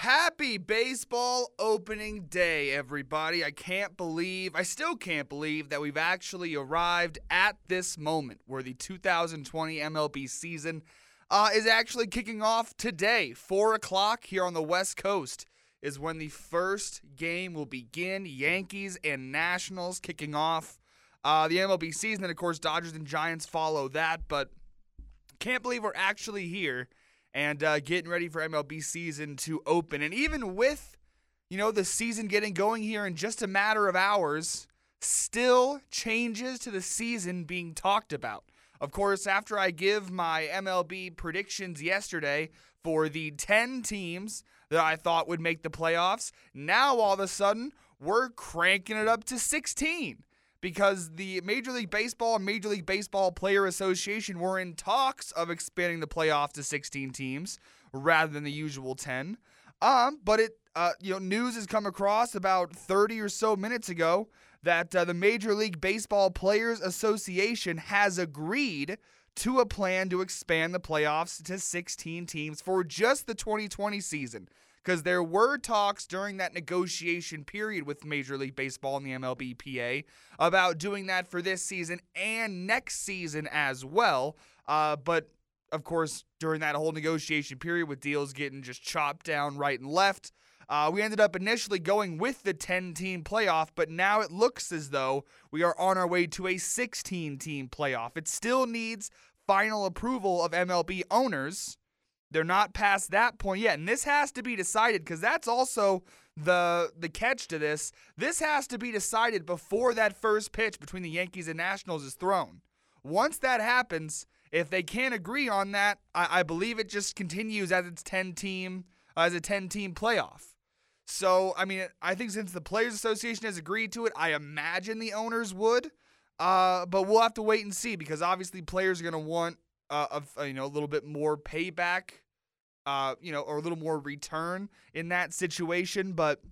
Happy baseball opening day, everybody. I still can't believe that we've actually arrived at this moment where the 2020 MLB season is actually kicking off today. 4 o'clock here on the West Coast is when the first game will begin. Yankees and Nationals kicking off the MLB season. And, of course, Dodgers and Giants follow that. But can't believe we're actually here and getting ready for MLB season to open. And even with, the season getting going here in just a matter of hours, still changes to the season being talked about. Of course, after I give my MLB predictions yesterday for the 10 teams that I thought would make the playoffs, now all of a sudden, we're cranking it up to 16. Because the Major League Baseball and Major League Baseball Player Association were in talks of expanding the playoffs to 16 teams rather than the usual 10. But news has come across about 30 or so minutes ago that the Major League Baseball Players Association has agreed to a plan to expand the playoffs to 16 teams for just the 2020 season. Because there were talks during that negotiation period with Major League Baseball and the MLBPA about doing that for this season and next season as well. But, of course, during that whole negotiation period with deals getting just chopped down right and left, we ended up initially going with the 10-team playoff, but now it looks as though we are on our way to a 16-team playoff. It still needs final approval of MLB owners. They're not past that point yet, and this has to be decided because that's also the catch to this. This has to be decided before that first pitch between the Yankees and Nationals is thrown. Once that happens, if they can't agree on that, I believe it just continues as a 10-team playoff. So, I think since the Players Association has agreed to it, I imagine the owners would, but we'll have to wait and see because obviously players are going to want a little bit more payback, or a little more return in that situation. But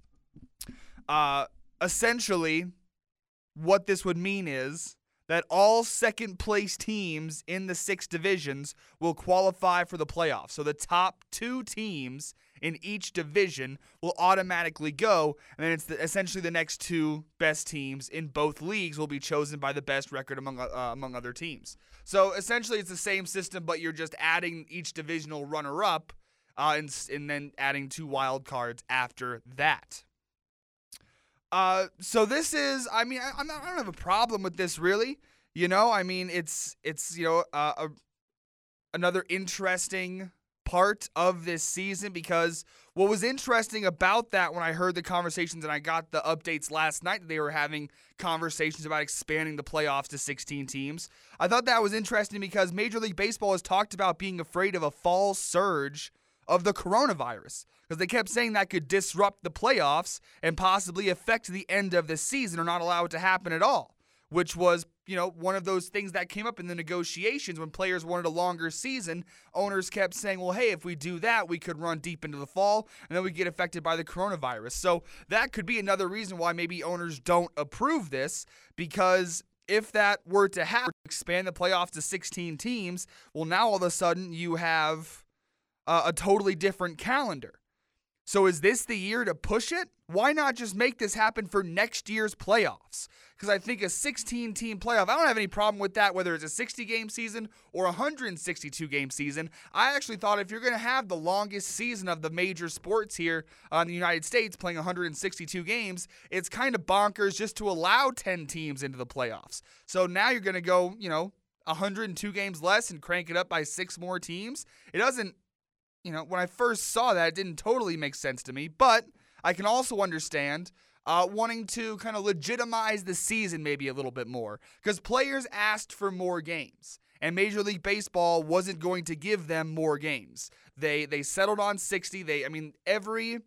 essentially, what this would mean is that all second-place teams in the 6 divisions will qualify for the playoffs. So the top 2 teams in each division will automatically go, and then it's essentially the next 2 best teams in both leagues will be chosen by the best record among other teams. So essentially it's the same system, but you're just adding each divisional runner-up and then adding 2 wild cards after that. So this is, I don't have a problem with this really. It's another interesting part of this season because what was interesting about that when I heard the conversations and I got the updates last night that they were having conversations about expanding the playoffs to 16 teams, I thought that was interesting because Major League Baseball has talked about being afraid of a fall surge of the coronavirus because they kept saying that could disrupt the playoffs and possibly affect the end of the season or not allow it to happen at all, which was one of those things that came up in the negotiations when players wanted a longer season. Owners kept saying, well, hey, if we do that, we could run deep into the fall, and then we get affected by the coronavirus. So that could be another reason why maybe owners don't approve this, because if that were to happen, expand the playoffs to 16 teams, well, now all of a sudden you have a totally different calendar. So is this the year to push it? Why not just make this happen for next year's playoffs? Because I think a 16-team playoff, I don't have any problem with that, whether it's a 60-game season or a 162-game season. I actually thought if you're going to have the longest season of the major sports here in the United States playing 162 games, it's kind of bonkers just to allow 10 teams into the playoffs. So now you're going to go, 102 games less and crank it up by 6 more teams. It doesn't, when I first saw that, it didn't totally make sense to me, but I can also understand wanting to kind of legitimize the season maybe a little bit more because players asked for more games and Major League Baseball wasn't going to give them more games. They settled on 60. Every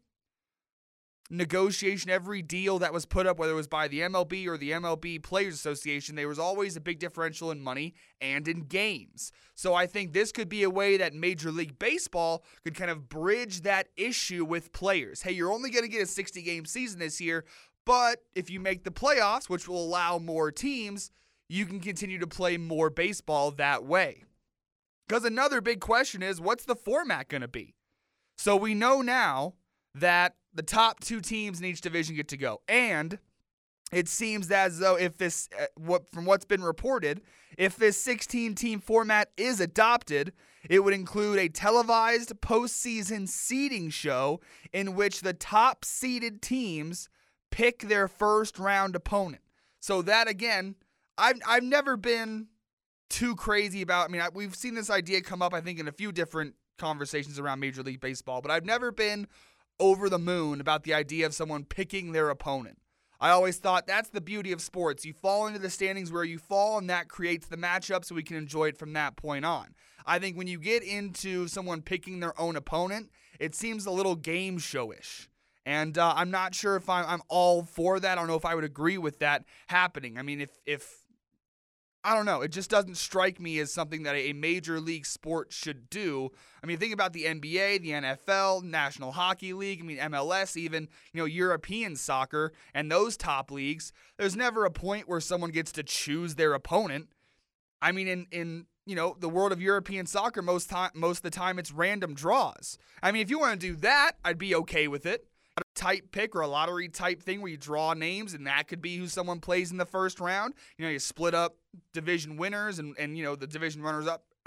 negotiation, every deal that was put up, whether it was by the MLB or the MLB Players Association, there was always a big differential in money and in games. So I think this could be a way that Major League Baseball could kind of bridge that issue with players. Hey, you're only going to get a 60-game season this year, but if you make the playoffs, which will allow more teams, you can continue to play more baseball that way. Because another big question is, what's the format going to be? So we know now that the top 2 teams in each division get to go. And it seems as though if this, from what's been reported, if this 16-team format is adopted, it would include a televised postseason seeding show in which the top seeded teams pick their first round opponent. So that, again, I've never been too crazy about. I mean, we've seen this idea come up, I think, in a few different conversations around Major League Baseball, but I've never been over the moon about the idea of someone picking their opponent. I always thought that's the beauty of sports. You fall into the standings where you fall, and that creates the matchup so we can enjoy it from that point on. I think when you get into someone picking their own opponent, it seems a little game show-ish. And I'm not sure if I'm all for that. I don't know if I would agree with that happening. I mean, if I don't know. It just doesn't strike me as something that a major league sport should do. I mean, think about the NBA, the NFL, National Hockey League, I mean, MLS, even, European soccer and those top leagues. There's never a point where someone gets to choose their opponent. I mean, in the world of European soccer, most of the time it's random draws. I mean, if you want to do that, I'd be okay with it. A type pick or a lottery type thing where you draw names and that could be who someone plays in the first round. You split up division winners and the division runners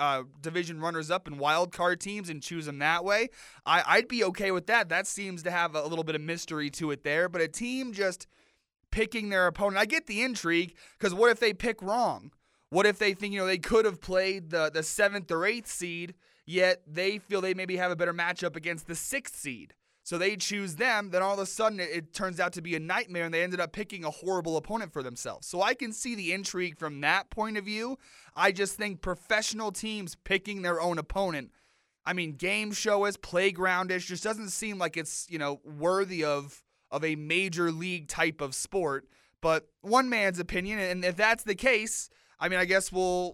up and wild card teams and choose them that way. I'd be okay with that. That seems to have a little bit of mystery to it there. But a team just picking their opponent, I get the intrigue, because what if they pick wrong? What if they think they could have played the 7th or 8th seed, yet they feel they maybe have a better matchup against the 6th seed? So they choose them, then all of a sudden it turns out to be a nightmare and they ended up picking a horrible opponent for themselves. So I can see the intrigue from that point of view. I just think professional teams picking their own opponent, I mean, game show-ish, playground-ish, just doesn't seem like it's, worthy of a major league type of sport. But one man's opinion, and if that's the case, I mean, I guess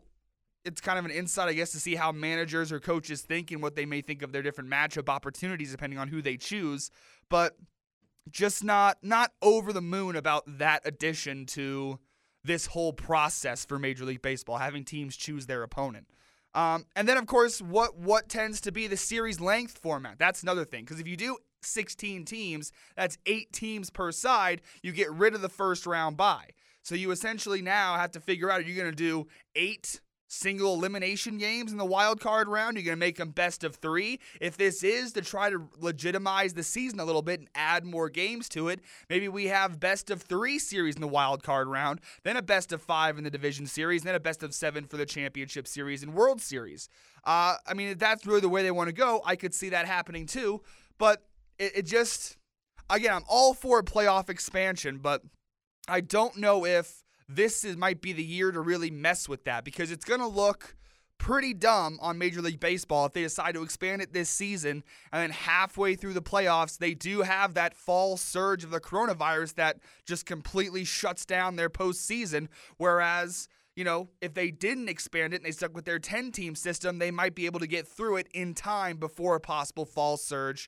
it's kind of an insight, I guess, to see how managers or coaches think and what they may think of their different matchup opportunities depending on who they choose. But just not over the moon about that addition to this whole process for Major League Baseball, having teams choose their opponent. And then, of course, what tends to be the series length format. That's another thing, because if you do 16 teams, that's 8 teams per side, you get rid of the first round bye. So you essentially now have to figure out, are you going to do 8 single elimination games in the wild card round? You're going to make them best of 3. If this is to try to legitimize the season a little bit and add more games to it, maybe we have best of 3 series in the wild card round, then a best of 5 in the division series, then a best of 7 for the championship series and World Series. I mean, if that's really the way they want to go, I could see that happening too. But it just, again, I'm all for playoff expansion, but I don't know if might be the year to really mess with that, because it's going to look pretty dumb on Major League Baseball if they decide to expand it this season and then halfway through the playoffs they do have that fall surge of the coronavirus that just completely shuts down their postseason. Whereas, if they didn't expand it and they stuck with their 10-team system, they might be able to get through it in time before a possible fall surge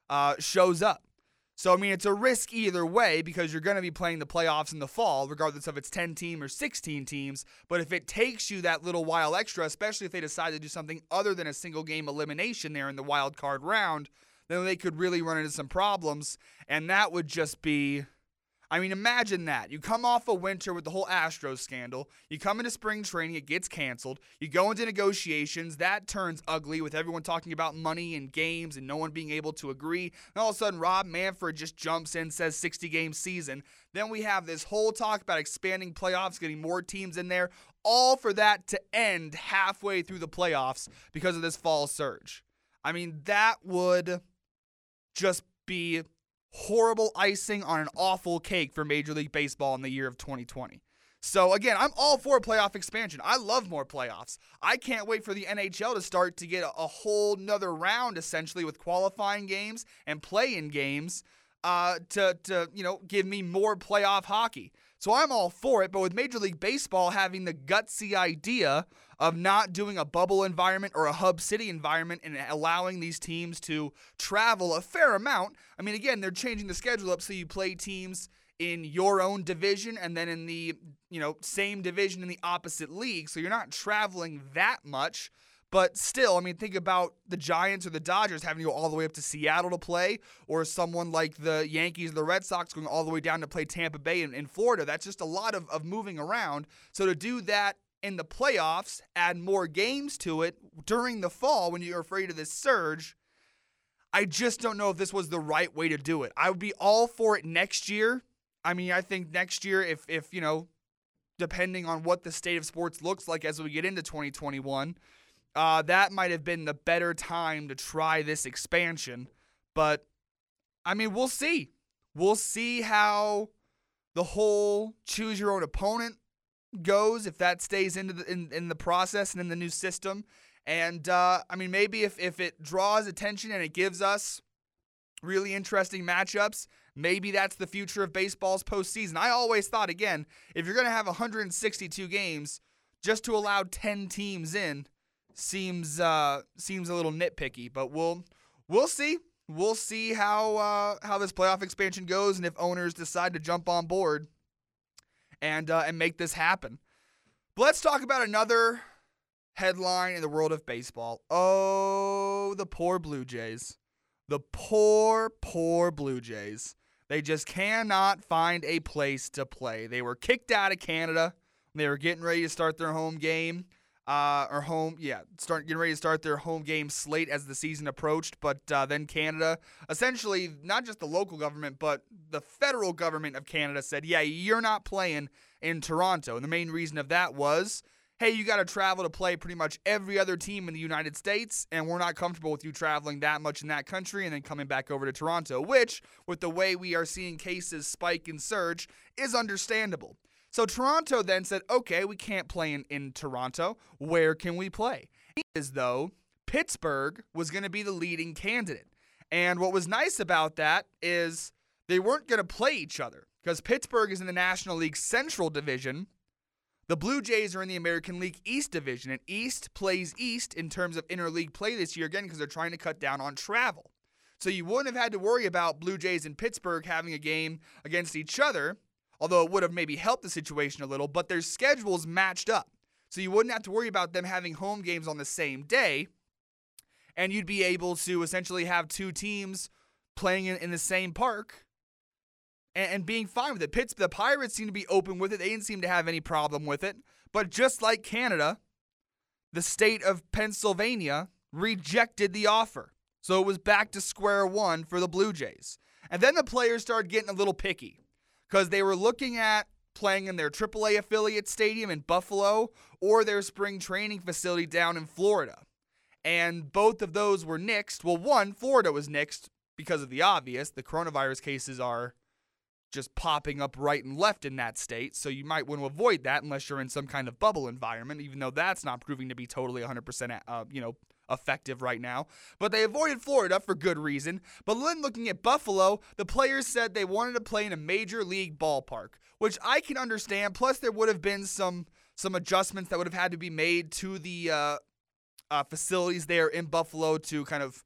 shows up. So, I mean, it's a risk either way, because you're going to be playing the playoffs in the fall, regardless if it's 10-team or 16 teams. But if it takes you that little while extra, especially if they decide to do something other than a single-game elimination there in the wild card round, then they could really run into some problems. And that would just be, I mean, imagine that. You come off a winter with the whole Astros scandal. You come into spring training, it gets canceled. You go into negotiations, that turns ugly with everyone talking about money and games and no one being able to agree. And all of a sudden, Rob Manfred just jumps in, says 60-game season. Then we have this whole talk about expanding playoffs, getting more teams in there, all for that to end halfway through the playoffs because of this fall surge. I mean, that would just be horrible icing on an awful cake for Major League Baseball in the year of 2020. So again, I'm all for playoff expansion. I love more playoffs. I can't wait for the NHL to start to get a whole nother round, essentially, with qualifying games and play-in games to give me more playoff hockey. So I'm all for it, but with Major League Baseball having the gutsy idea of not doing a bubble environment or a hub city environment and allowing these teams to travel a fair amount. I mean, again, they're changing the schedule up so you play teams in your own division and then in the same division in the opposite league, so you're not traveling that much. But still, I mean, think about the Giants or the Dodgers having to go all the way up to Seattle to play, or someone like the Yankees or the Red Sox going all the way down to play Tampa Bay in Florida. That's just a lot of moving around. So to do that in the playoffs, add more games to it during the fall when you're afraid of this surge, I just don't know if this was the right way to do it. I would be all for it next year. I mean, I think next year, if depending on what the state of sports looks like as we get into 2021, that might have been the better time to try this expansion. But, I mean, we'll see. We'll see how the whole choose your own opponent goes, if that stays in the process and in the new system. And, I mean, maybe if it draws attention and it gives us really interesting matchups, maybe that's the future of baseball's postseason. I always thought, again, if you're going to have 162 games, just to allow 10 teams in seems a little nitpicky. But we'll see. We'll see how this playoff expansion goes, and if owners decide to jump on board and make this happen. But let's talk about another headline in the world of baseball. Oh, the poor Blue Jays. The poor Blue Jays. They just cannot find a place to play. They were kicked out of Canada. They were getting ready to start their home game. Getting ready to start their home game slate as the season approached. But then Canada, essentially, not just the local government, but the federal government of Canada said, yeah, you're not playing in Toronto. And the main reason of that was, hey, you got to travel to play pretty much every other team in the United States, and we're not comfortable with you traveling that much in that country and then coming back over to Toronto, which, with the way we are seeing cases spike and surge, is understandable. So Toronto then said, okay, we can't play in Toronto. Where can we play? As though Pittsburgh was going to be the leading candidate. And what was nice about that is they weren't going to play each other, because Pittsburgh is in the National League Central Division. The Blue Jays are in the American League East Division, and East plays East in terms of interleague play this year, again, because they're trying to cut down on travel. So you wouldn't have had to worry about Blue Jays and Pittsburgh having a game against each other, although it would have maybe helped the situation a little, but their schedules matched up. So you wouldn't have to worry about them having home games on the same day, and you'd be able to essentially have two teams playing in the same park and being fine with it. The Pirates seem to be open with it. They didn't seem to have any problem with it. But just like Canada, the state of Pennsylvania rejected the offer. So it was back to square one for the Blue Jays. And then the players started getting a little picky, because they were looking at playing in their AAA affiliate stadium in Buffalo or their spring training facility down in Florida. And both of those were nixed. Well, one, Florida was nixed because of the obvious. The coronavirus cases are just popping up right and left in that state, so you might want to avoid that unless you're in some kind of bubble environment, even though that's not proving to be totally 100% effective right now. But they avoided Florida for good reason. But then looking at Buffalo, the players said they wanted to play in a major league ballpark, which I can understand. Plus, there would have been some adjustments that would have had to be made to the facilities there in Buffalo to kind of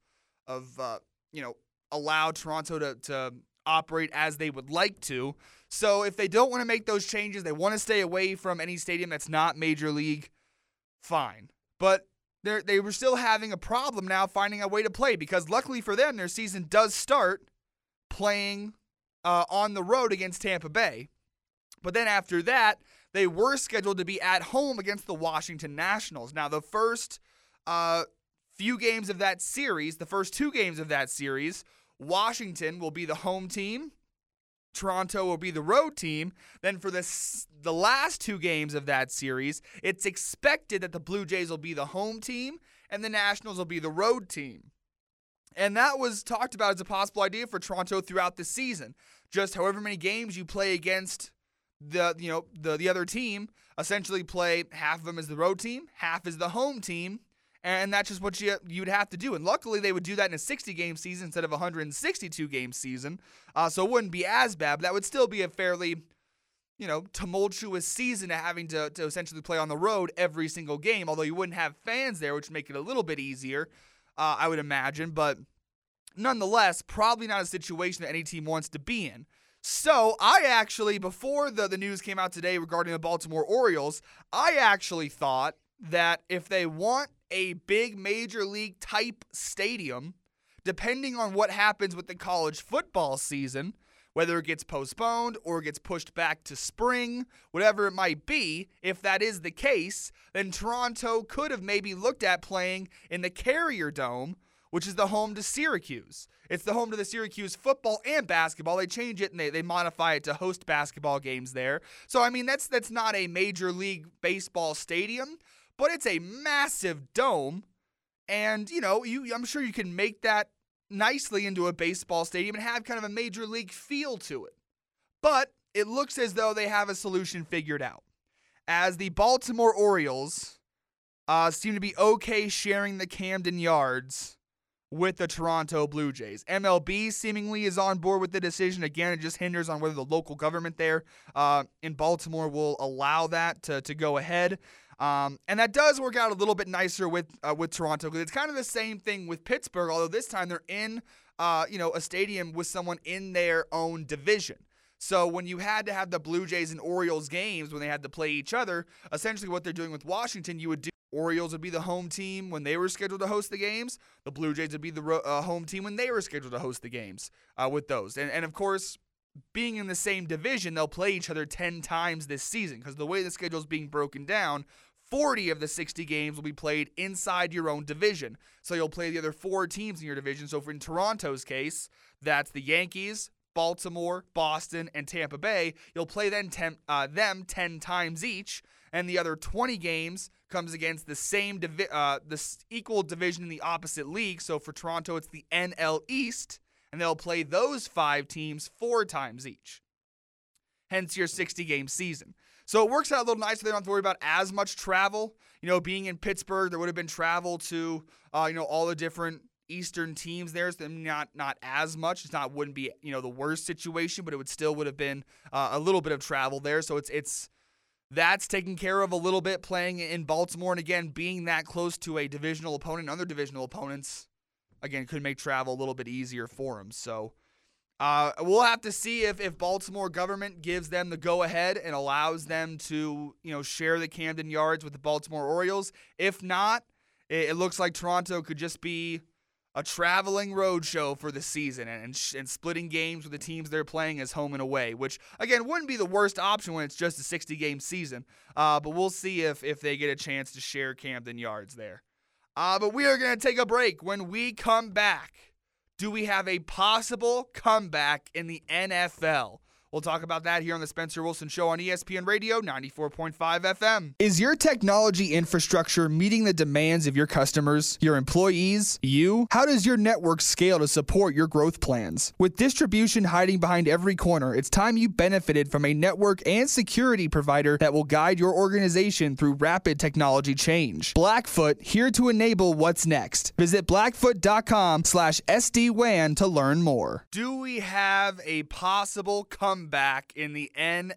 allow Toronto to operate as they would like to. So if they don't want to make those changes, they want to stay away from any stadium that's not major league, fine. But they were still having a problem now finding a way to play, because luckily for them, their season does start playing on the road against Tampa Bay. But then after that, they were scheduled to be at home against the Washington Nationals. Now, the first few games of that series, the first two games of that series, Washington will be the home team. Toronto will be the road team. Then for the last two games of that series, it's expected that the Blue Jays will be the home team and the Nationals will be the road team. And that was talked about as a possible idea for Toronto throughout the season. Just however many games you play against the other team, essentially play half of them as the road team, half as the home team, and that's just what you'd have to do. And luckily, they would do that in a 60-game season instead of a 162-game season. So it wouldn't be as bad, but that would still be a fairly, tumultuous season having to essentially play on the road every single game, although you wouldn't have fans there, which would make it a little bit easier, I would imagine. But nonetheless, probably not a situation that any team wants to be in. So I actually, before the news came out today regarding the Baltimore Orioles, I actually thought that if they want a big major league type stadium, depending on what happens with the college football season, whether it gets postponed or gets pushed back to spring, whatever it might be, if that is the case, then Toronto could have maybe looked at playing in the Carrier Dome, which is the home to Syracuse. It's the home to the Syracuse football and basketball. They change it and they modify it to host basketball games there. So, I mean, that's not a Major League Baseball stadium, but it's a massive dome. And, I'm sure you can make that nicely into a baseball stadium and have kind of a major league feel to it. But it looks as though they have a solution figured out, as the Baltimore Orioles seem to be okay sharing the Camden Yards with the Toronto Blue Jays. MLB seemingly is on board with the decision. Again, it just hinders on whether the local government there in Baltimore will allow that to go ahead. And that does work out a little bit nicer with Toronto, because it's kind of the same thing with Pittsburgh, although this time they're in a stadium with someone in their own division. So when you had to have the Blue Jays and Orioles games when they had to play each other, essentially what they're doing with Washington, you would do Orioles would be the home team when they were scheduled to host the games. The Blue Jays would be the home team when they were scheduled to host the games with those. And of course, being in the same division, they'll play each other 10 times this season, because the way the schedule is being broken down, 40 of the 60 games will be played inside your own division. So you'll play the other 4 teams in your division. So in Toronto's case, that's the Yankees, Baltimore, Boston, and Tampa Bay. You'll play them 10 times each, and the other 20 games comes against the same equal division in the opposite league. So for Toronto, it's the NL East, and they'll play those 5 teams 4 times each. Hence your 60-game season. So it works out a little nicer. They don't have to worry about as much travel. Being in Pittsburgh, there would have been travel to, all the different Eastern teams there. So not as much. Wouldn't be, the worst situation, but it would have been a little bit of travel there. So that's taken care of a little bit, playing in Baltimore. And again, being that close to a divisional opponent, other divisional opponents, again, could make travel a little bit easier for them. So we'll have to see if Baltimore government gives them the go-ahead and allows them to, share the Camden Yards with the Baltimore Orioles. If not, it looks like Toronto could just be a traveling roadshow for the season and splitting games with the teams they're playing as home and away, which, again, wouldn't be the worst option when it's just a 60-game season. But we'll see if they get a chance to share Camden Yards there. But we are going to take a break. When we come back, do we have a possible comeback in the NFL? We'll talk about that here on the Spencer Wilson Show on ESPN Radio 94.5 FM. Is your technology infrastructure meeting the demands of your customers, your employees, you? How does your network scale to support your growth plans? With distribution hiding behind every corner, it's time you benefited from a network and security provider that will guide your organization through rapid technology change. Blackfoot, here to enable what's next. Visit blackfoot.com/SD-WAN to learn more. Do we have a possible comeback in the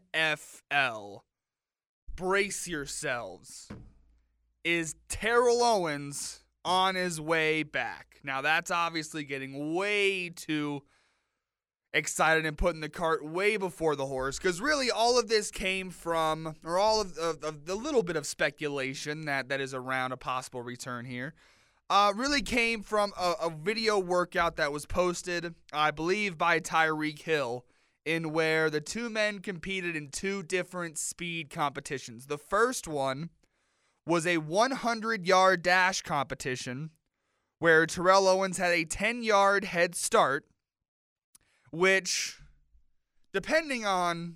NFL? Brace yourselves. Is Terrell Owens on his way back? Now, that's obviously getting way too excited and putting the cart way before the horse, because really all of this came from, or all of the little bit of speculation that is around a possible return here, really came from a video workout that was posted, I believe, by Tyreek Hill, in where the two men competed in 2 different speed competitions. The first one was a 100-yard dash competition where Terrell Owens had a 10-yard head start, which, depending on,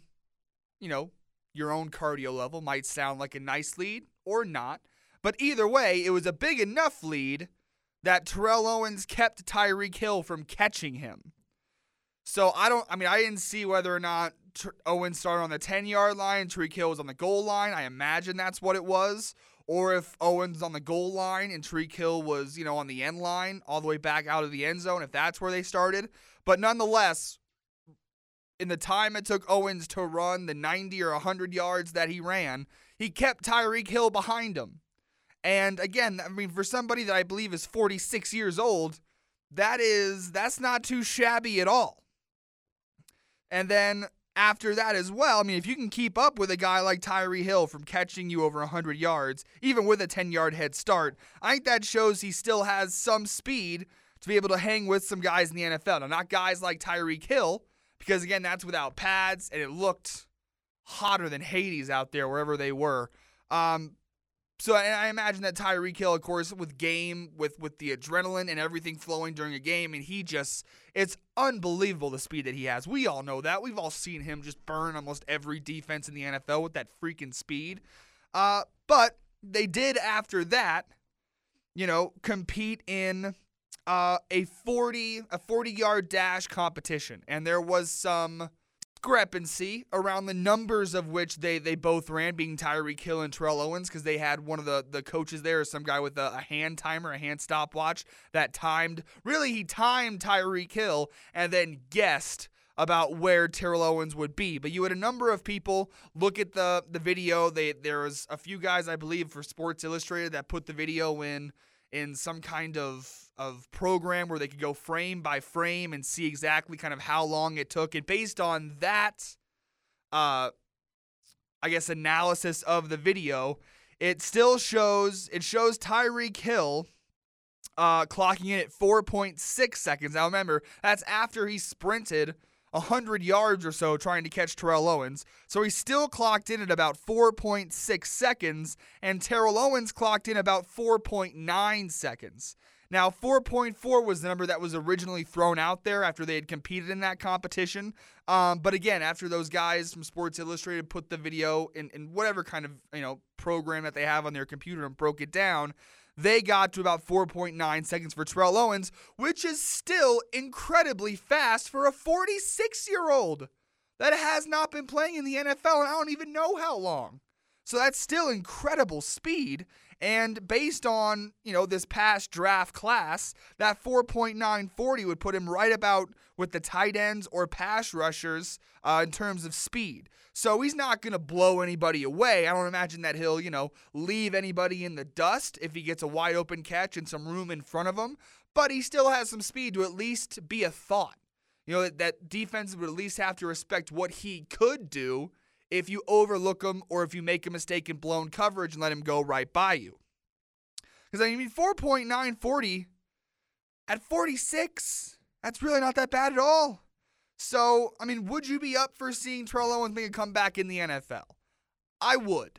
your own cardio level, might sound like a nice lead or not. But either way, it was a big enough lead that Terrell Owens kept Tyreek Hill from catching him. So I didn't see whether or not Owens started on the 10-yard line, Tyreek Hill was on the goal line. I imagine that's what it was. Or if Owens was on the goal line and Tyreek Hill was, on the end line, all the way back out of the end zone, if that's where they started. But nonetheless, in the time it took Owens to run the 90 or 100 yards that he ran, he kept Tyreek Hill behind him. And again, for somebody that I believe is 46 years old, that's not too shabby at all. And then after that as well, I mean, if you can keep up with a guy like Tyreek Hill from catching you over 100 yards, even with a 10-yard head start, I think that shows he still has some speed to be able to hang with some guys in the NFL. Now, not guys like Tyreek Hill, because, again, that's without pads, and it looked hotter than Hades out there wherever they were. So I imagine that Tyreek Hill, of course, with the adrenaline and everything flowing during a game, and it's unbelievable the speed that he has. We all know that. We've all seen him just burn almost every defense in the NFL with that freaking speed. But they did, after that, compete in a 40-yard dash competition, and there was some discrepancy around the numbers of which they both ran, being Tyreek Hill and Terrell Owens, because they had one of the coaches there, some guy with a hand timer, a hand stopwatch that he timed Tyreek Hill and then guessed about where Terrell Owens would be. But you had a number of people look at the video. There was a few guys, I believe, for Sports Illustrated that put the video in some kind of program where they could go frame by frame and see exactly kind of how long it took. And based on that, analysis of the video, it shows Tyreek Hill clocking in at 4.6 seconds. Now remember, that's after he sprinted 100 yards or so trying to catch Terrell Owens. So he still clocked in at about 4.6 seconds, and Terrell Owens clocked in about 4.9 seconds. Now, 4.4 was the number that was originally thrown out there after they had competed in that competition. But again, after those guys from Sports Illustrated put the video in whatever kind of program that they have on their computer and broke it down, they got to about 4.9 seconds for Terrell Owens, which is still incredibly fast for a 46-year-old that has not been playing in the NFL, and I don't even know how long. So that's still incredible speed. And based on, this past draft class, that 4.940 would put him right about with the tight ends or pass rushers in terms of speed. So he's not going to blow anybody away. I don't imagine that he'll, leave anybody in the dust if he gets a wide open catch and some room in front of him. But he still has some speed to at least be a thought. That defense would at least have to respect what he could do if you overlook him or if you make a mistake in blown coverage and let him go right by you. Because, 4.940 at 46, that's really not that bad at all. So, would you be up for seeing Terrell Owens make a comeback in the NFL? I would.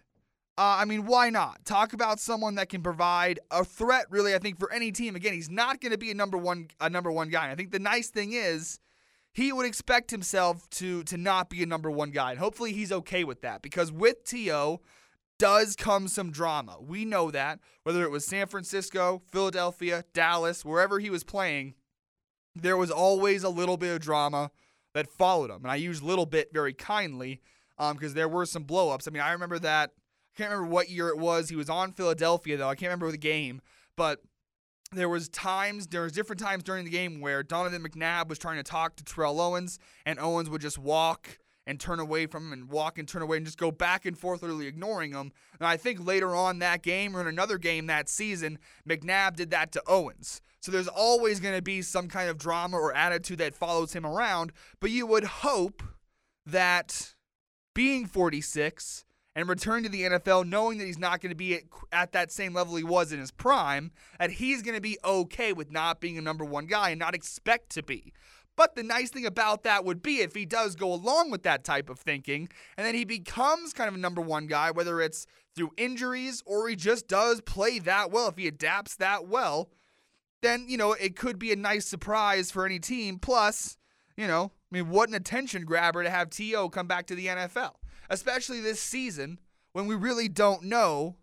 Why not? Talk about someone that can provide a threat, really, I think, for any team. Again, he's not going to be a number one guy. And I think the nice thing is, he would expect himself to not be a number one guy. And hopefully he's okay with that, because with T.O. does come some drama. We know that. Whether it was San Francisco, Philadelphia, Dallas, wherever he was playing, there was always a little bit of drama that followed him. And I use little bit very kindly because there were some blow-ups. I remember that. I can't remember what year it was. He was on Philadelphia, though. I can't remember the game. But there was different times during the game where Donovan McNabb was trying to talk to Terrell Owens, and Owens would just walk and turn away from him and walk and turn away and just go back and forth, literally ignoring him. And I think later on that game or in another game that season, McNabb did that to Owens. So there's always going to be some kind of drama or attitude that follows him around, but you would hope that being 46 and return to the NFL, knowing that he's not going to be at that same level he was in his prime, that he's going to be okay with not being a number one guy and not expect to be. But the nice thing about that would be if he does go along with that type of thinking, and then he becomes kind of a number one guy, whether it's through injuries or he just does play that well, if he adapts that well, then, it could be a nice surprise for any team. Plus, what an attention grabber to have T.O. come back to the NFL. Especially this season when we really don't know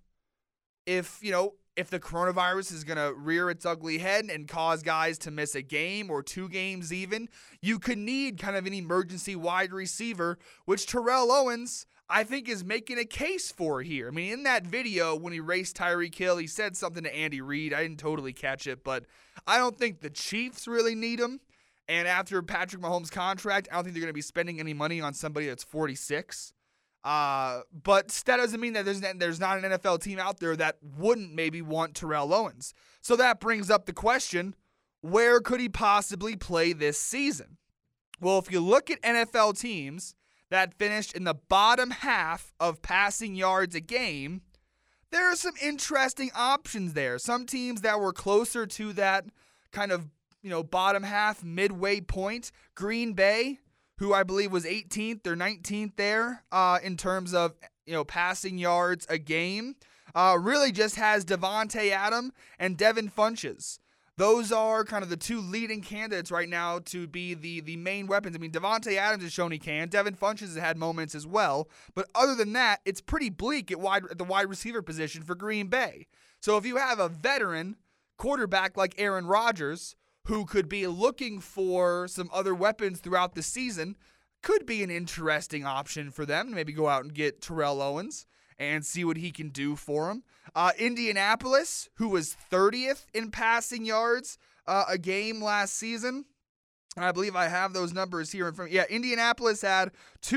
if the coronavirus is going to rear its ugly head and cause guys to miss a game or 2 games even. You could need kind of an emergency wide receiver, which Terrell Owens, I think, is making a case for here. In that video when he raced Tyreek Hill, he said something to Andy Reid. I didn't totally catch it, but I don't think the Chiefs really need him. And after Patrick Mahomes' contract, I don't think they're going to be spending any money on somebody that's 46. But that doesn't mean that there's not an NFL team out there that wouldn't maybe want Terrell Owens. So that brings up the question, where could he possibly play this season? Well, if you look at NFL teams that finished in the bottom half of passing yards a game, there are some interesting options there. Some teams that were closer to that kind of, bottom half, midway point. Green Bay, who I believe was 18th or 19th there in terms of, passing yards a game, really just has Devontae Adams and Devin Funchess. Those are kind of the two leading candidates right now to be the main weapons. I mean, Devontae Adams has shown he can. Devin Funchess has had moments as well. But other than that, it's pretty bleak at the wide receiver position for Green Bay. So if you have a veteran quarterback like Aaron Rodgers, who could be looking for some other weapons throughout the season, could be an interesting option for them. Maybe go out and get Terrell Owens and see what he can do for him. Indianapolis, who was 30th in passing yards a game last season. And I believe I have those numbers here in front. Yeah, Indianapolis had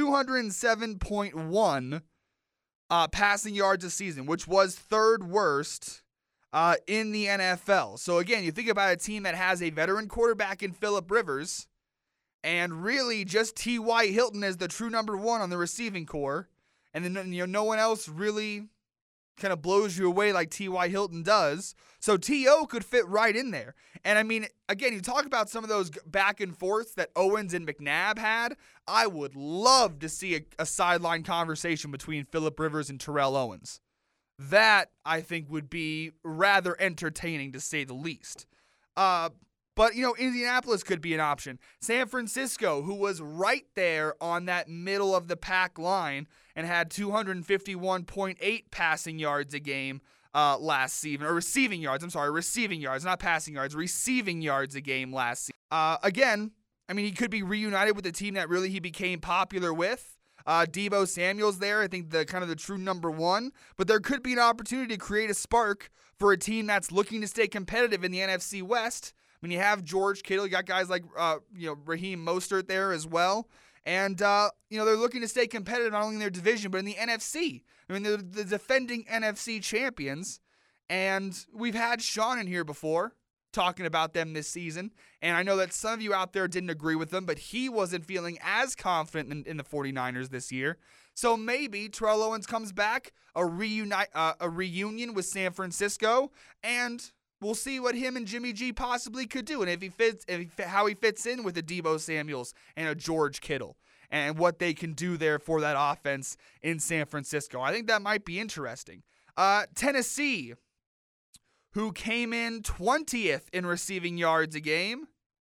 207.1 passing yards a season, which was third worst in the NFL. So again, you think about a team that has a veteran quarterback in Phillip Rivers, and really just T.Y. Hilton as the true number one on the receiving core. And then, no one else really kind of blows you away like T.Y. Hilton does. So T.O. could fit right in there. And I mean, again, you talk about some of those back and forths that Owens and McNabb had. I would love to see a sideline conversation between Phillip Rivers and Terrell Owens. That, I think, would be rather entertaining, to say the least. But, Indianapolis could be an option. San Francisco, who was right there on that middle of the pack line and had 251.8 passing yards a game last season. Or receiving yards, not passing yards. Receiving yards a game last season. Again, I mean, he could be reunited with the team that really he became popular with. Deebo Samuel's there, I think the true number one. But there could be an opportunity to create a spark for a team that's looking to stay competitive in the NFC West. I mean, you have George Kittle, you got guys like, Raheem Mostert there as well. And, they're looking to stay competitive not only in their division, but in the NFC. I mean, they're the defending NFC champions. And we've had Sean in here before talking about them this season. And I know that some of you out there didn't agree with them, but he wasn't feeling as confident in the 49ers this year. So maybe Terrell Owens comes back, a reunion with San Francisco, and we'll see what him and Jimmy G possibly could do, and how he fits in with a Deebo Samuels and a George Kittle, and what they can do there for that offense in San Francisco. I think that might be interesting. Tennessee, who came in 20th in receiving yards a game,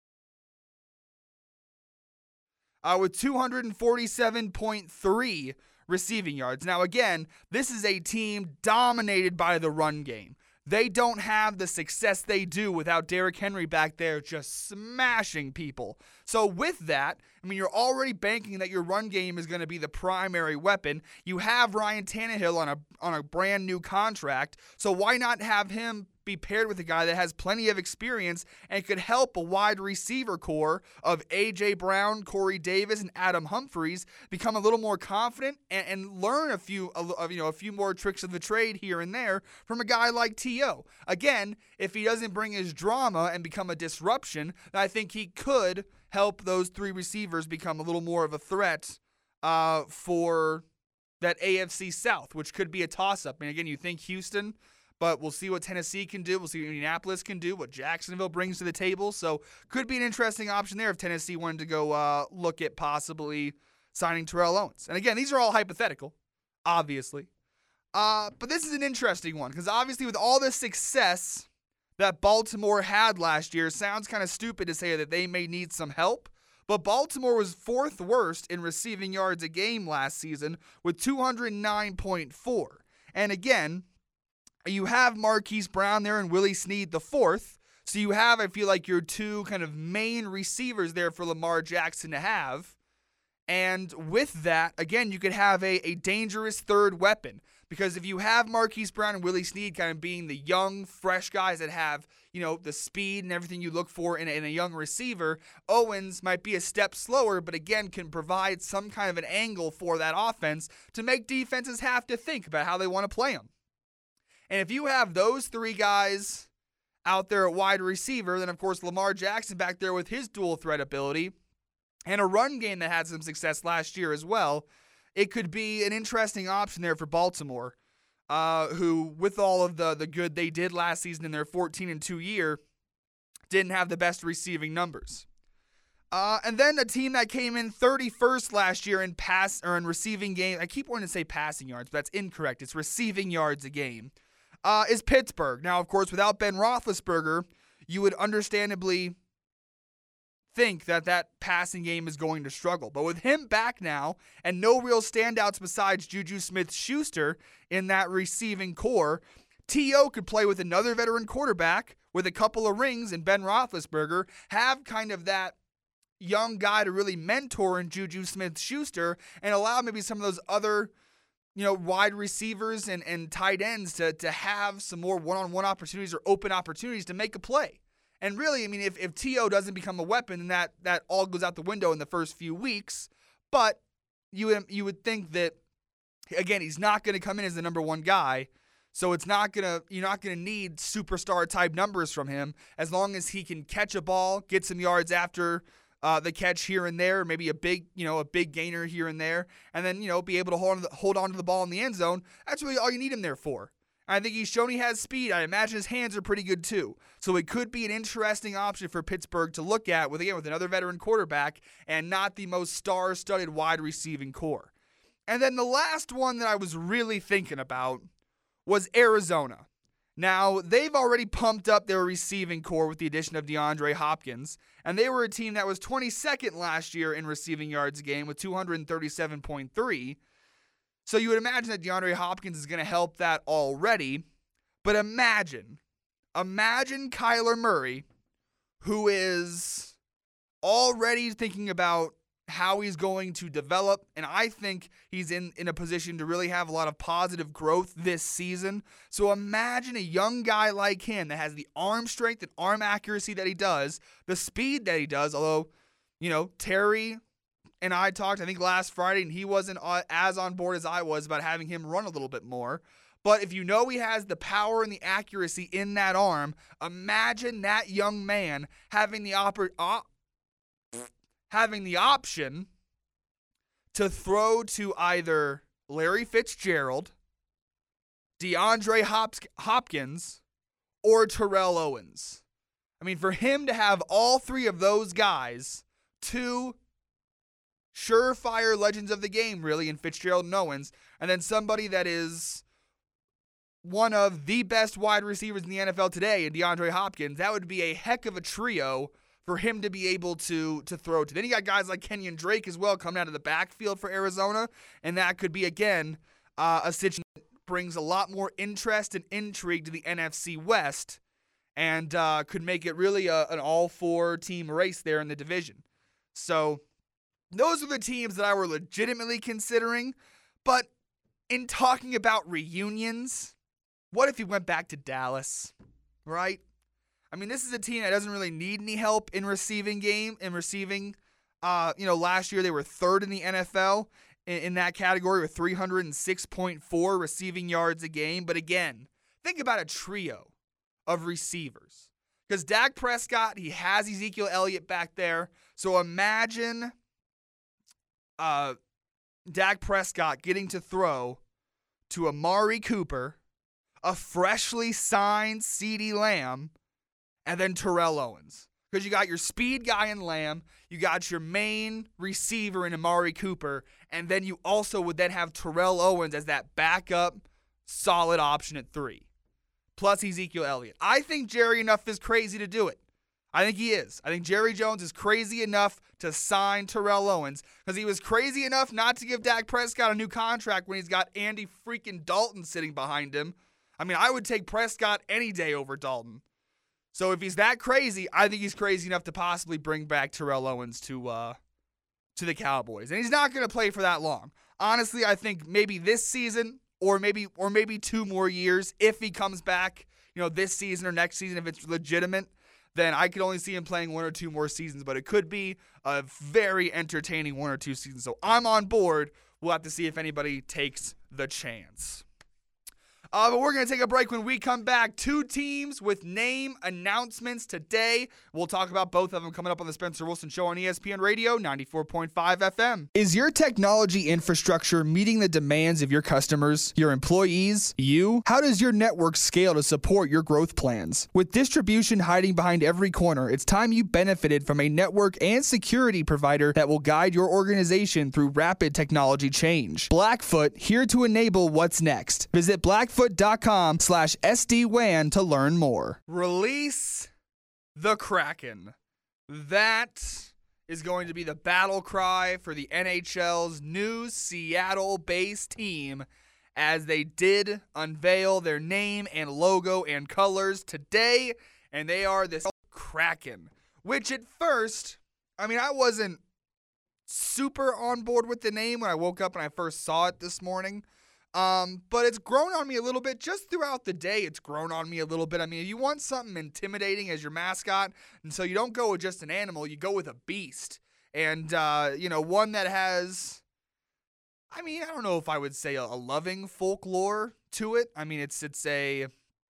with 247.3 receiving yards. Now, again, this is a team dominated by the run game. They don't have the success they do without Derrick Henry back there just smashing people. So with that, I mean, you're already banking that your run game is going to be the primary weapon. You have Ryan Tannehill on a brand new contract, so why not have him be paired with a guy that has plenty of experience and could help a wide receiver core of A.J. Brown, Corey Davis, and Adam Humphries become a little more confident and learn a few more tricks of the trade here and there from a guy like T.O. Again, if he doesn't bring his drama and become a disruption, then I think he could help those three receivers become a little more of a threat for that AFC South, which could be a toss-up. I mean, again, you think Houston, but we'll see what Tennessee can do. We'll see what Indianapolis can do, what Jacksonville brings to the table. So could be an interesting option there if Tennessee wanted to go look at possibly signing Terrell Owens. And again, these are all hypothetical, obviously. But this is an interesting one because obviously with all the success that Baltimore had last year, sounds kind of stupid to say that they may need some help. But Baltimore was fourth worst in receiving yards a game last season with 209.4. And again, you have Marquise Brown there and Willie Snead the fourth. So you have, I feel like, your two kind of main receivers there for Lamar Jackson to have. And with that, again, you could have a dangerous third weapon. Because if you have Marquise Brown and Willie Snead kind of being the young, fresh guys that have, the speed and everything you look for in a young receiver, Owens might be a step slower, but again can provide some kind of an angle for that offense to make defenses have to think about how they want to play them. And if you have those three guys out there at wide receiver, then of course Lamar Jackson back there with his dual threat ability, and a run game that had some success last year as well, it could be an interesting option there for Baltimore, who, with all of the good they did last season in their 14-2 year, didn't have the best receiving numbers. And then a team that came in 31st last year in receiving game. I keep wanting to say passing yards, but that's incorrect. It's receiving yards a game. Is Pittsburgh. Now, of course, without Ben Roethlisberger, you would understandably think that passing game is going to struggle. But with him back now and no real standouts besides Juju Smith-Schuster in that receiving core, T.O. could play with another veteran quarterback with a couple of rings and Ben Roethlisberger, have kind of that young guy to really mentor in Juju Smith-Schuster and allow maybe some of those other wide receivers and tight ends to have some more one-on-one opportunities or open opportunities to make a play. And really, I mean, if T.O. doesn't become a weapon, then that all goes out the window in the first few weeks. But you would think that, again, he's not going to come in as the number one guy, so you're not going to need superstar type numbers from him as long as he can catch a ball, get some yards after the catch here and there, maybe a big gainer here and there, and then be able to hold on to the ball in the end zone. That's really all you need him there for. I think he's shown he has speed. I imagine his hands are pretty good too. So it could be an interesting option for Pittsburgh to look at with another veteran quarterback and not the most star-studded wide receiving core. And then the last one that I was really thinking about was Arizona. Now, they've already pumped up their receiving core with the addition of DeAndre Hopkins, and they were a team that was 22nd last year in receiving yards a game with 237.3. So you would imagine that DeAndre Hopkins is going to help that already. But imagine Kyler Murray, who is already thinking about how he's going to develop, and I think he's in a position to really have a lot of positive growth this season. So imagine a young guy like him that has the arm strength and arm accuracy that he does, the speed that he does, although, Terry and I talked, I think, last Friday, and he wasn't as on board as I was about having him run a little bit more. But if he has the power and the accuracy in that arm, imagine that young man having the option to throw to either Larry Fitzgerald, DeAndre Hopkins, or Terrell Owens. I mean, for him to have all three of those guys, two surefire legends of the game, really, in Fitzgerald and Owens, and then somebody that is one of the best wide receivers in the NFL today in DeAndre Hopkins, that would be a heck of a trio for him to be able to throw to. Then you got guys like Kenyon Drake as well coming out of the backfield for Arizona, and that could be, again, a situation that brings a lot more interest and intrigue to the NFC West and could make it really an all-four-team race there in the division. So those are the teams that I were legitimately considering. But in talking about reunions, what if he went back to Dallas, right? I mean, this is a team that doesn't really need any help in receiving. Last year they were third in the NFL in that category with 306.4 receiving yards a game. But again, think about a trio of receivers. Because Dak Prescott, he has Ezekiel Elliott back there. So imagine Dak Prescott getting to throw to Amari Cooper, a freshly signed CeeDee Lamb, and then Terrell Owens. Because you got your speed guy in Lamb, you got your main receiver in Amari Cooper, and then you also would then have Terrell Owens as that backup solid option at 3. Plus Ezekiel Elliott. I think Jerry enough is crazy to do it. I think he is. I think Jerry Jones is crazy enough to sign Terrell Owens because he was crazy enough not to give Dak Prescott a new contract when he's got Andy freaking Dalton sitting behind him. I mean, I would take Prescott any day over Dalton. So if he's that crazy, I think he's crazy enough to possibly bring back Terrell Owens to the Cowboys. And he's not going to play for that long. Honestly, I think maybe this season or maybe 2 more years if he comes back, this season or next season if it's legitimate. Then I could only see him playing 1 or 2 more seasons, but it could be a very entertaining 1 or 2 seasons. So I'm on board. We'll have to see if anybody takes the chance. But we're going to take a break. When we come back. 2 teams with name announcements today. We'll talk about both of them coming up on the Spencer Wilson Show on ESPN Radio 94.5 FM. Is your technology infrastructure meeting the demands of your customers, your employees, you? How does your network scale to support your growth plans? With distribution hiding behind every corner, it's time you benefited from a network and security provider that will guide your organization through rapid technology change. Blackfoot, here to enable what's next. Visit blackfoot.com/SD-WAN to learn more. Release the Kraken. That is going to be the battle cry for the NHL's new Seattle-based team, as they did unveil their name and logo and colors today, and they are this Kraken, which at first, I wasn't super on board with the name when I woke up and I first saw it this morning. But it's grown on me a little bit. Just throughout the day, it's grown on me a little bit. You want something intimidating as your mascot, and so you don't go with just an animal, you go with a beast. And, one that has, I don't know if I would say a loving folklore to it. It's a...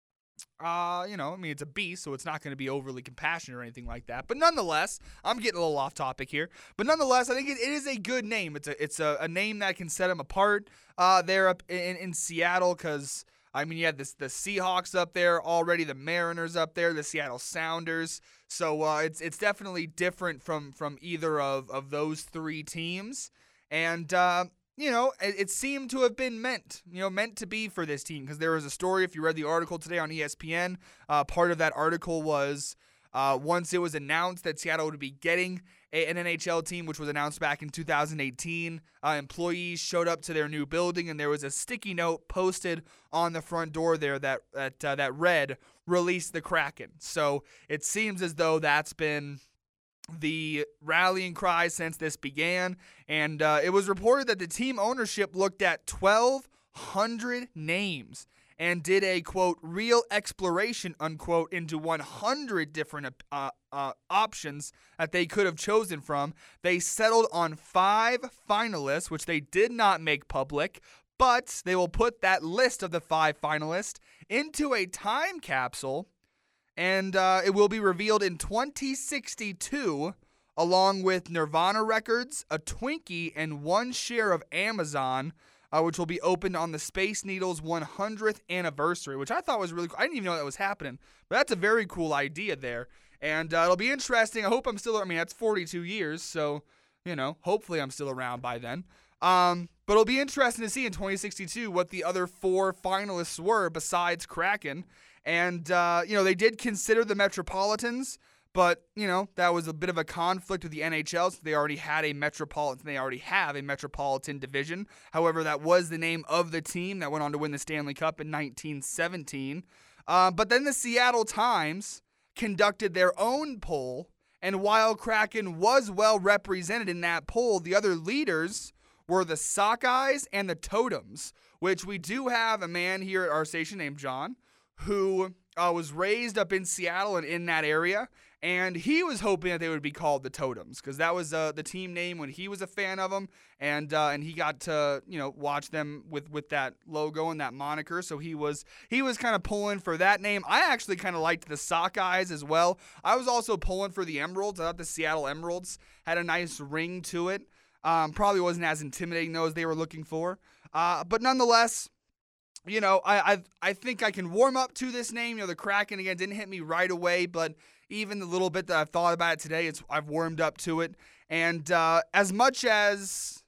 it's a beast, so it's not going to be overly compassionate or anything like that. But nonetheless, I'm getting a little off topic here. But nonetheless, I think it is a good name. It's a name that can set them apart there up in Seattle, because you had the Seahawks up there already, the Mariners up there, the Seattle Sounders. So it's definitely different from either of those 3 teams. And it seemed to have been meant to be for this team, because there was a story, if you read the article today on ESPN, part of that article was once it was announced that Seattle would be getting an NHL team, which was announced back in 2018, employees showed up to their new building, and there was a sticky note posted on the front door there that read, "Release the Kraken." So it seems as though that's been the rallying cry since this began, and it was reported that the team ownership looked at 1,200 names and did a, quote, real exploration, unquote, into 100 different options that they could have chosen from. They settled on 5 finalists, which they did not make public, but they will put that list of the 5 finalists into a time capsule, and it will be revealed in 2062, along with Nirvana Records, a Twinkie, and 1 share of Amazon, which will be opened on the Space Needle's 100th anniversary, which I thought was really cool. I didn't even know that was happening, but that's a very cool idea there. And it'll be interesting. I hope I'm still, that's 42 years, so, hopefully I'm still around by then. But it'll be interesting to see in 2062 what the other 4 finalists were besides Kraken. And, they did consider the Metropolitans, but, that was a bit of a conflict with the NHL, so they already have a Metropolitan division. However, that was the name of the team that went on to win the Stanley Cup in 1917. But then the Seattle Times conducted their own poll, and while Kraken was well represented in that poll, the other leaders were the Sockeyes and the Totems, which we do have a man here at our station named John, who was raised up in Seattle and in that area, and he was hoping that they would be called the Totems, because that was the team name when he was a fan of them, and he got to watch them with that logo and that moniker. So he was kind of pulling for that name. I actually kind of liked the Sockeyes as well. I was also pulling for the Emeralds. I thought the Seattle Emeralds had a nice ring to it. Probably wasn't as intimidating though as they were looking for, but nonetheless. I think I can warm up to this name. The Kraken, again, didn't hit me right away, but even the little bit that I've thought about it today, I've warmed up to it. And as much as,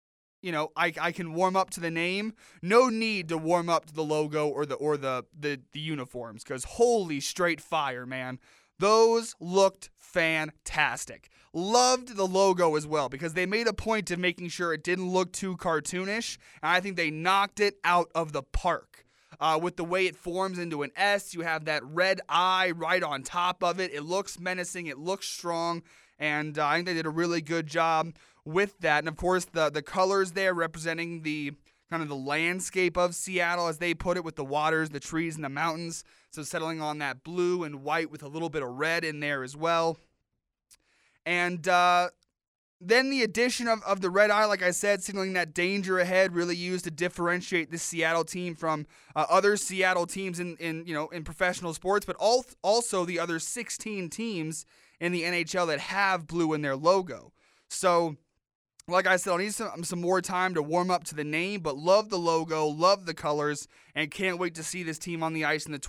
I can warm up to the name, no need to warm up to the logo or the uniforms, because holy straight fire, man. Those looked fantastic. Loved the logo as well, because they made a point of making sure it didn't look too cartoonish, and I think they knocked it out of the park. With the way it forms into an S, you have that red eye right on top of it. It looks menacing, it looks strong, and I think they did a really good job with that. And of course, the colors there representing the kind of the landscape of Seattle, as they put it, with the waters, the trees, and the mountains. So settling on that blue and white with a little bit of red in there as well. And Then the addition of the red eye, like I said, signaling that danger ahead, really used to differentiate this Seattle team from other Seattle teams in professional sports, but also the other 16 teams in the NHL that have blue in their logo. So, like I said, I'll need some more time to warm up to the name, but love the logo, love the colors, and can't wait to see this team on the ice in the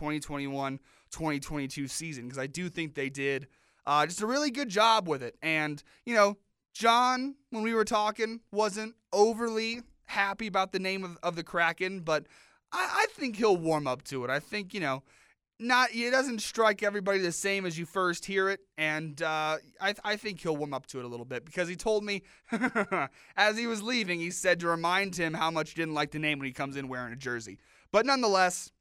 2021-2022 season, because I do think they did just a really good job with it. And, John, when we were talking, wasn't overly happy about the name of the Kraken, but I think he'll warm up to it. I think, it doesn't strike everybody the same as you first hear it, and I think he'll warm up to it a little bit, because he told me as he was leaving, he said to remind him how much he didn't like the name when he comes in wearing a jersey. But nonetheless,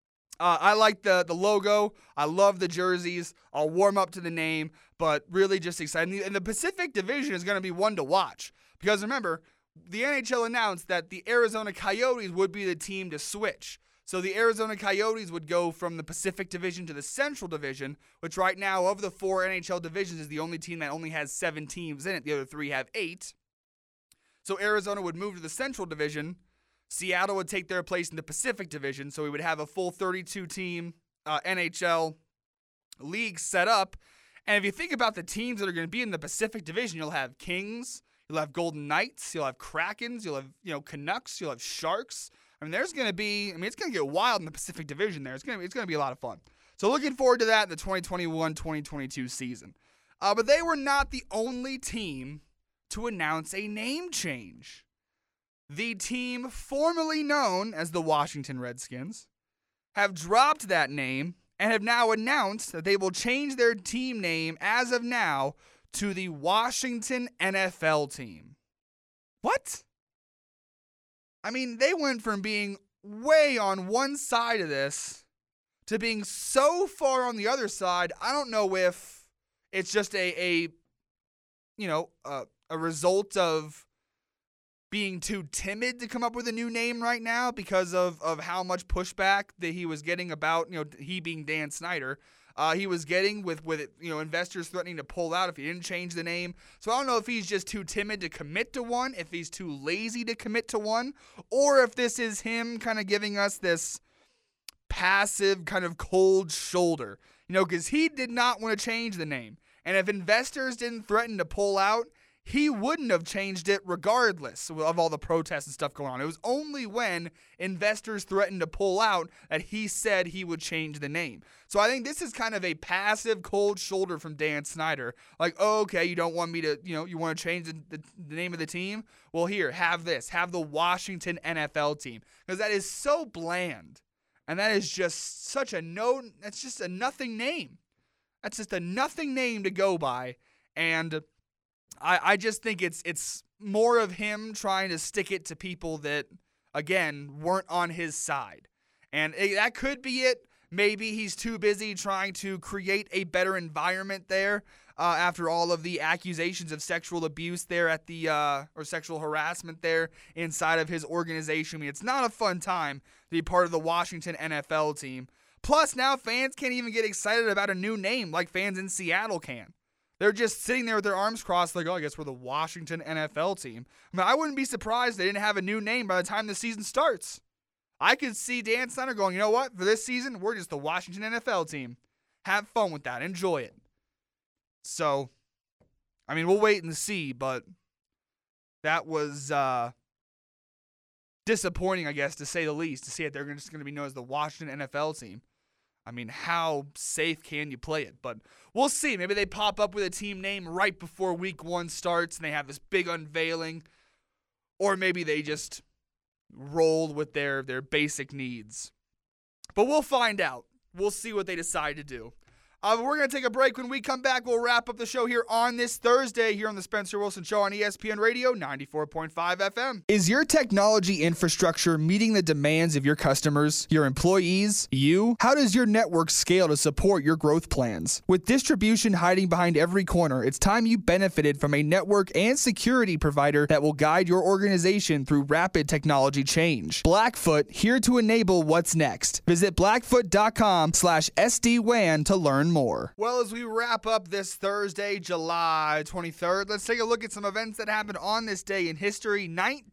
I like the logo. I love the jerseys. I'll warm up to the name, but really just excited. And the Pacific Division is going to be one to watch, because remember, the NHL announced that the Arizona Coyotes would be the team to switch. So the Arizona Coyotes would go from the Pacific Division to the Central Division, which right now, of the 4 NHL divisions, is the only team that only has 7 teams in it. The other 3 have 8. So Arizona would move to the Central Division. Seattle would take their place in the Pacific Division, so we would have a full 32-team NHL league set up. And if you think about the teams that are going to be in the Pacific Division, you'll have Kings, you'll have Golden Knights, you'll have Krakens, you'll have Canucks, you'll have Sharks. I mean, it's going to get wild in the Pacific Division there. It's going to be a lot of fun. So looking forward to that in the 2021-2022 season. But they were not the only team to announce a name change. The team formerly known as the Washington Redskins have dropped that name and have now announced that they will change their team name as of now to the Washington NFL team. What? I mean, they went from being way on one side of this to being so far on the other side. I don't know if it's just a result of being too timid to come up with a new name right now because of how much pushback that he was getting about, he being Dan Snyder. He was getting with investors threatening to pull out if he didn't change the name. So I don't know if he's just too timid to commit to one, if he's too lazy to commit to one, or if this is him kind of giving us this passive kind of cold shoulder. Because he did not want to change the name. And if investors didn't threaten to pull out, he wouldn't have changed it regardless of all the protests and stuff going on. It was only when investors threatened to pull out that he said he would change the name. So I think this is kind of a passive cold shoulder from Dan Snyder. Like, oh, okay, you don't want me to, you want to change the name of the team? Well, here, have this. Have the Washington NFL team. Because that is so bland. And that is just that's just a nothing name. That's just a nothing name to go by. And I just think it's more of him trying to stick it to people that, again, weren't on his side. And that could be it. Maybe he's too busy trying to create a better environment there after all of the accusations of sexual abuse there at the or sexual harassment there inside of his organization. I mean, it's not a fun time to be part of the Washington NFL team. Plus, now fans can't even get excited about a new name like fans in Seattle can. They're just sitting there with their arms crossed like, oh, I guess we're the Washington NFL team. I mean, I wouldn't be surprised they didn't have a new name by the time the season starts. I could see Dan Snyder going, you know what? For this season, we're just the Washington NFL team. Have fun with that. Enjoy it. So, I mean, we'll wait and see, but that was disappointing, I guess, to say the least, to see that they're just going to be known as the Washington NFL team. I mean, how safe can you play it? But we'll see. Maybe they pop up with a team name right before week 1 starts and they have this big unveiling. Or maybe they just roll with their basic needs. But we'll find out. We'll see what they decide to do. We're going to take a break. When we come back, we'll wrap up the show here on this Thursday here on the Spencer Wilson Show on ESPN Radio 94.5 FM. Is your technology infrastructure meeting the demands of your customers, your employees, you? How does your network scale to support your growth plans? With distribution hiding behind every corner, it's time you benefited from a network and security provider that will guide your organization through rapid technology change. Blackfoot, here to enable what's next. Visit blackfoot.com/SD-WAN to learn more. Well, as we wrap up this Thursday, July 23rd, let's take a look at some events that happened on this day in history.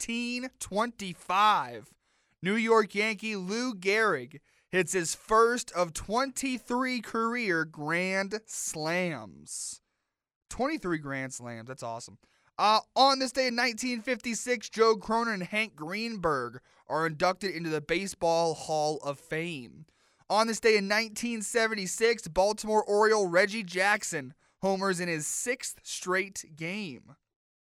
1925, New York Yankee Lou Gehrig hits his first of 23 career Grand Slams. 23 Grand Slams, that's awesome. On this day in 1956, Joe Cronin and Hank Greenberg are inducted into the Baseball Hall of Fame. On this day in 1976, Baltimore Oriole Reggie Jackson homers in his 6th straight game.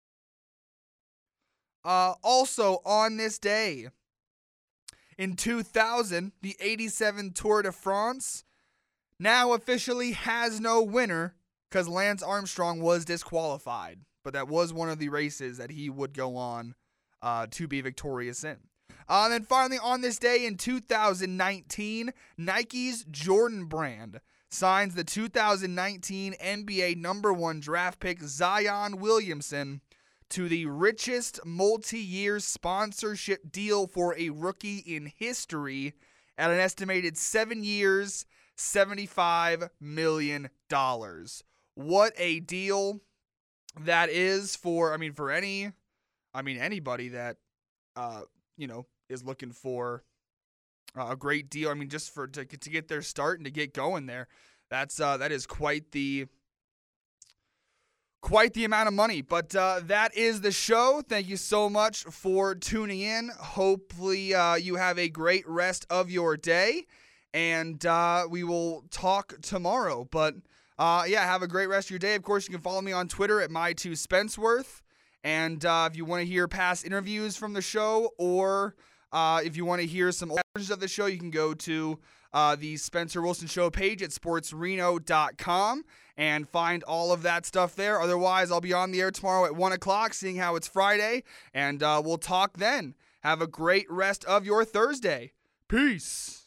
Also on this day, in 2000, the 87 Tour de France now officially has no winner because Lance Armstrong was disqualified. But that was one of the races that he would go on to be victorious in. And then finally, on this day in 2019, Nike's Jordan brand signs the 2019 NBA #1 draft pick Zion Williamson to the richest multi-year sponsorship deal for a rookie in history at an estimated 7 years, $75 million. What a deal that is for anybody that, is looking for a great deal. Just to get their start and to get going there. That is quite the amount of money. But that is the show. Thank you so much for tuning in. Hopefully you have a great rest of your day, and we will talk tomorrow. But have a great rest of your day. Of course, you can follow me on Twitter at my2Spenceworth. And if you want to hear past interviews from the show, or if you want to hear some versions of the show, you can go to the Spencer Wilson Show page at sportsreno.com and find all of that stuff there. Otherwise, I'll be on the air tomorrow at 1 o'clock, seeing how it's Friday, and we'll talk then. Have a great rest of your Thursday. Peace.